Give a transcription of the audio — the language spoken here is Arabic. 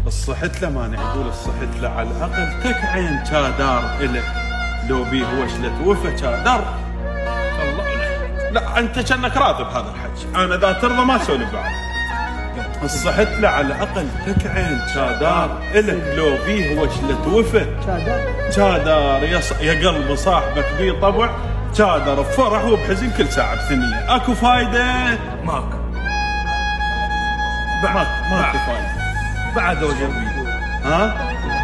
الصحت له، ماني اقول الصحت له، على الاقل تك عين شادار الك، لو بيه وشلة وفا شادر. الله لا انت كأنك راضي بهذا الحكي، انا اذا ترضى ما اسولف بعد. الصحت له على الاقل تك عين شادار الك، لو بيه وشلة وفا شادر. يا قلب صاحبك بيه طبع شادر بفرح وبحزن كل ساعة بثنية. اكو فايدة؟ ماكو فايدة بعد وجه بيده. ها